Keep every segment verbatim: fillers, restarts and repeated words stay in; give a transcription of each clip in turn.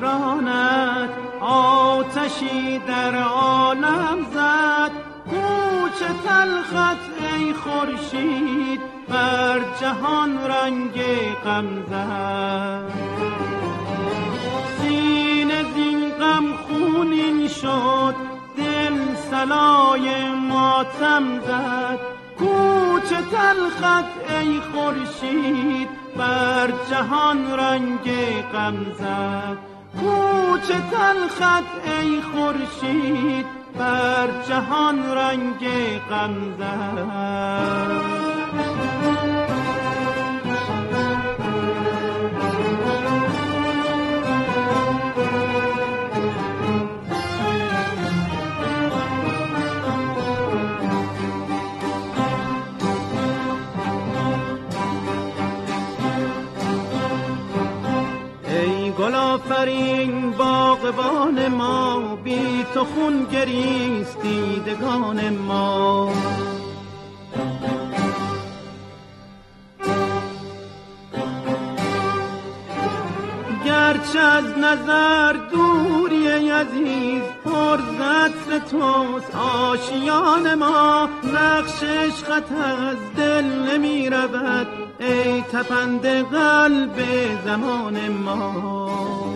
مهرانت آتشی در عالم زد. کوچ تلخت ای خورشید بر جهان رنگ غم زد. سینه زین غم خونین شد، دل صلای ماتم زد. کوچ تلخت ای خورشید بر جهان رنگ غم زد. کوچ تلخت ای خورشید بر جهان رنگ غم زد. گل آفرین باغبان ما، بی تو خون گریست دیدگان ما. گرچه از نظر دوری عزیز، پر زد توست آشیان ما. نقش عشقت از دل نمی رود ای تپند قلب زمان ما.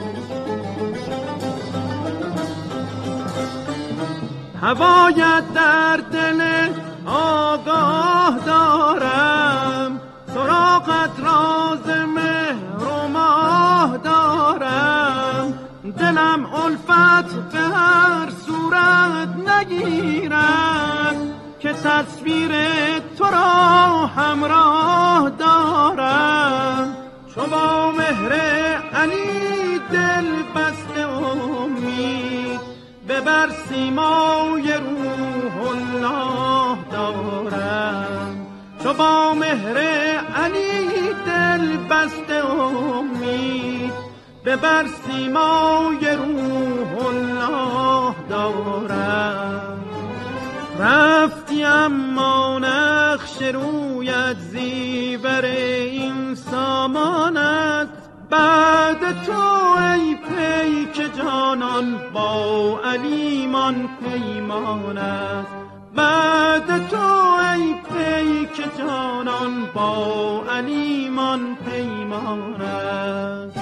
هوایت در دل آگاه دارم، سراغت راز مهر و ماه دارم. دلم الفت به هر صورت نگیرد که تصویر تو را همراه دارم. چو با مهر علی دل بسته امید، ببر سیمای روح الله دارم. چو با مهر علی دل بسته امید، ببر سیمای روح الله دارم. رفتی اما نقش رویت زیور این سامانت، بعد تو ای پیک جانان با علیمان پیمان است. بعد تو ای پیک جانان با علیمان پیمان است.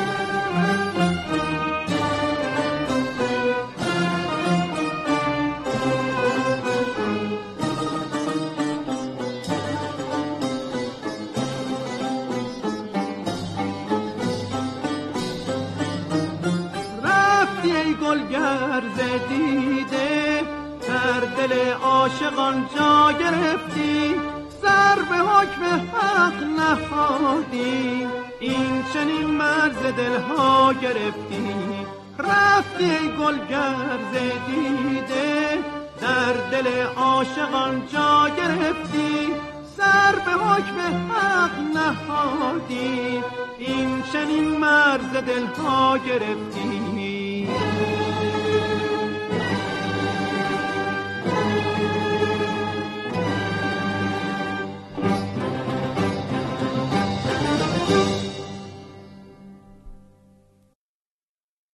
گلگر زدیده در دل عاشقان جا گرفتی، سر به حکم حق نهادی، این چنین مرز دلها گرفتی. رفتی گلگر زدیده در دل عاشقان جا گرفتی، سر به حکم حق نهادی، این چنین مرز دلها گرفتی.